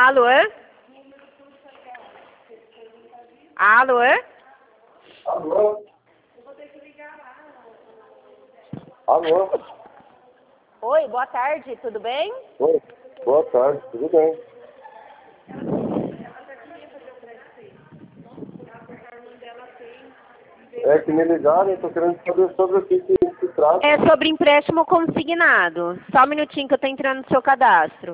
Alô? Alô? Alô? Alô? Oi, boa tarde, tudo bem? Oi, boa tarde, tudo bem? É que me ligaram, eu tô querendo saber sobre o que se trata. É sobre empréstimo consignado. Só um minutinho que eu tô entrando no seu cadastro.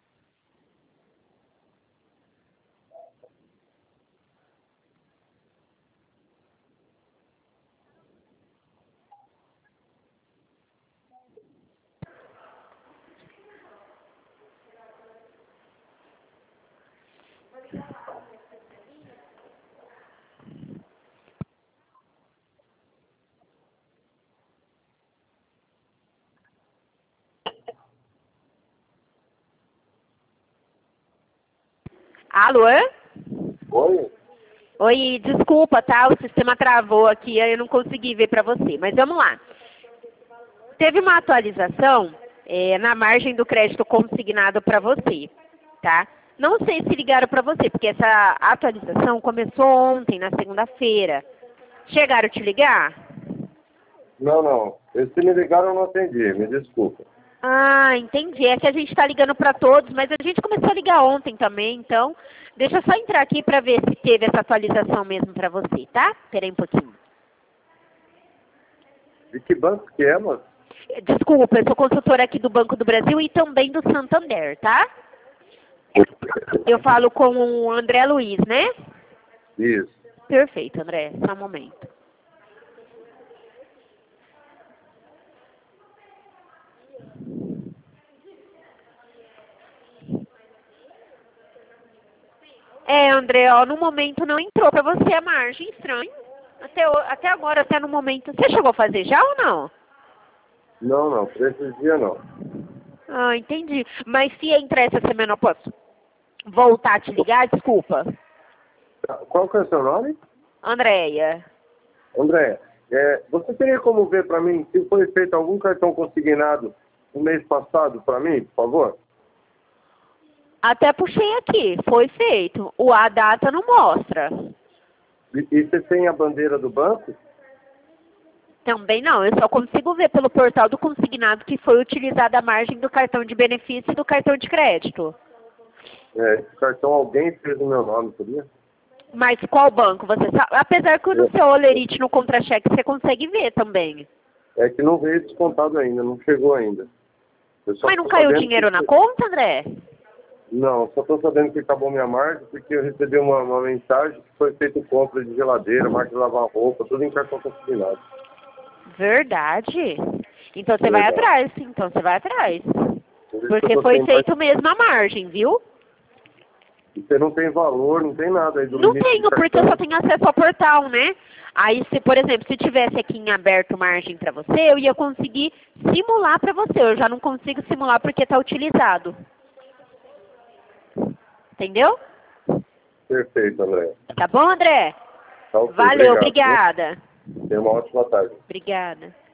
Alô? Oi? Oi, desculpa, tá? O sistema travou aqui, aí eu não consegui ver pra você. Mas vamos lá. Teve uma atualização na margem do crédito consignado pra você, tá? Não sei se ligaram pra você, porque essa atualização começou ontem, na segunda-feira. Chegaram a te ligar? Não, não. Se me ligaram, eu não atendi, me desculpa. Ah, entendi. É que a gente está ligando para todos, mas a gente começou a ligar ontem também, então deixa eu só entrar aqui para ver se teve essa atualização mesmo para você, tá? Espera aí um pouquinho. De que banco que é, moço? Desculpa, eu sou consultora aqui do Banco do Brasil e também do Santander, tá? Eu falo com o André Luiz, né? Isso. Perfeito, André. Só um momento. André, ó, no momento não entrou para você a margem, estranho. Até agora, até no momento. Você chegou a fazer já ou não? Não, não, por esses dias não. Ah, entendi. Mas se entrar essa semana, eu posso voltar a te ligar? Desculpa. Qual que é o seu nome? Andréia. André, você teria como ver para mim se foi feito algum cartão consignado no mês passado para mim, por favor? Até puxei aqui. Foi feito. A data não mostra. E você tem a bandeira do banco? Também não. Eu só consigo ver pelo portal do consignado que foi utilizada a margem do cartão de benefício e do cartão de crédito. Esse cartão alguém fez no meu nome, sabia? Mas qual banco você sabe? Apesar que no seu olerite, no contra-cheque, você consegue ver também. É que não veio descontado ainda, não chegou ainda. Mas não caiu dinheiro na conta, André? Não, só estou sabendo que acabou minha margem porque eu recebi uma mensagem que foi feita compra de geladeira, máquina de lavar roupa, tudo em cartão consignado. Verdade? Então você vai atrás, então você vai atrás. Por isso que Porque eu tô foi sem feito mesmo a margem, viu? E você não tem valor, não tem nada aí do Não limite do tenho, porque eu cartão. só tenho acesso ao portal, né? Aí, se, por exemplo, se tivesse aqui em aberto margem para você, eu ia conseguir simular para você. Eu já não consigo simular porque está utilizado. Entendeu? Perfeito, André. Tá bom, André? Tá ok, Valeu, obrigado. obrigada. Tenha uma ótima tarde. Obrigada.